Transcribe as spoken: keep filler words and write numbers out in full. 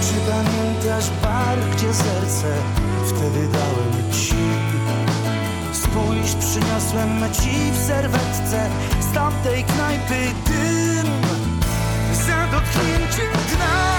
Czy pamiętasz bar, gdzie serce wtedy dałem ci? Spójrz, przyniosłem ci w serwetce z tamtej knajpy dym. Za dotknięciem dna